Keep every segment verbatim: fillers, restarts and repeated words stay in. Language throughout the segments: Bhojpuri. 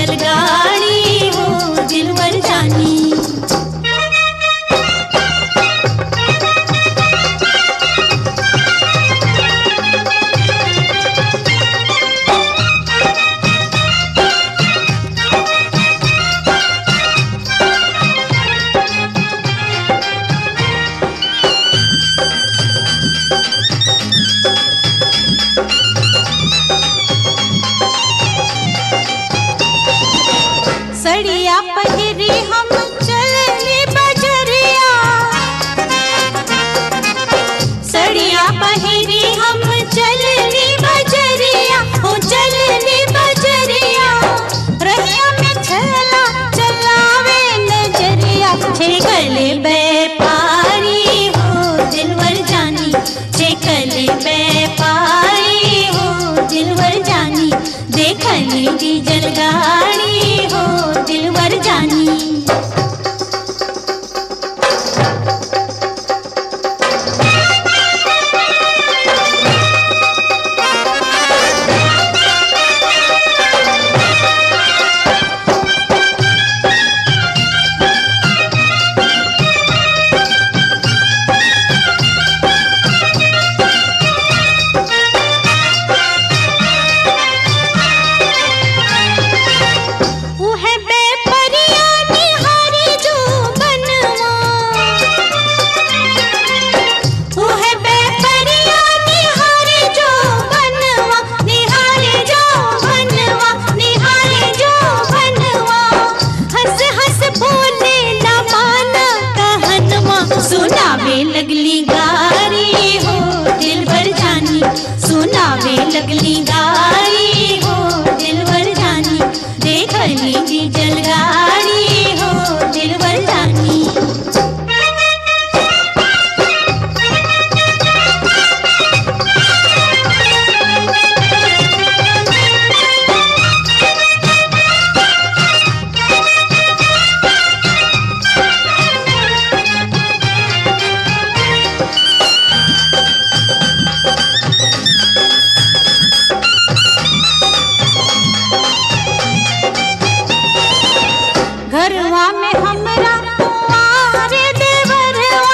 डीजल गाड़ी हो दिलवर जानी। सड़िया पहिरी हम चलनी बजरिया, सड़िया पहिरी हम चलनी बजरिया हो चलनी बजरिया। रहिया में चला चलावे नजरिया, छे गले व्यापारी हो दिलवर जानी, छे गले व्यापारी हो दिलवर जानी। देखली डीजल गाड़ी हो दिलवर जानी। सुनावे लगली गारी हो दिलवर जानी, सुनावे लगली गारी हो दिलवर जानी। देखली डीजल गाड़ी हो दिलवर जानी। घरवा में हमरा कुंवारे देवरवा,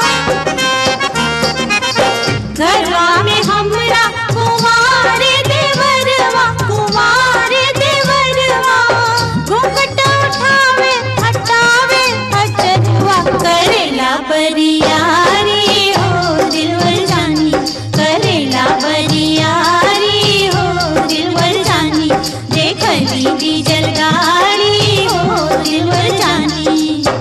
घरवा में हमरा कुंवारे देवरवा, कुंवारे देवरवा। घूंघट उठावे हटावे अचरवा, करेला बरियारी हो दिलवर जानी, करेला बरियारी हो दिलवर जानी। देखली डीजल गाड़ी हो दिलवर जानी।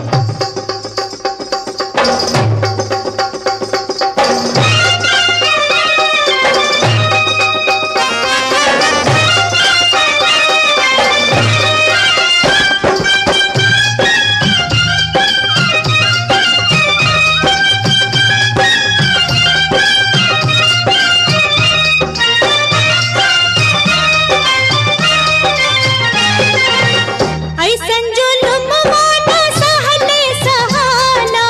ऐसन जुल्म माना सहले सहाला,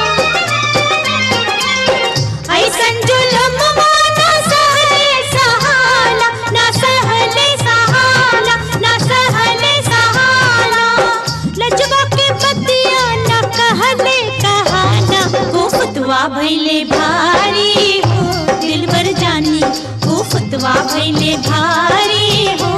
ऐसन जुल्म माना सहले सहाला, ना सहले सहाला, ना सहले सहाला। लजवा के बतिया ना कहले कहाना, गुफ्तवा भइले भारी हो दिलवर जानी, गुफ्तवा भइले भारी हो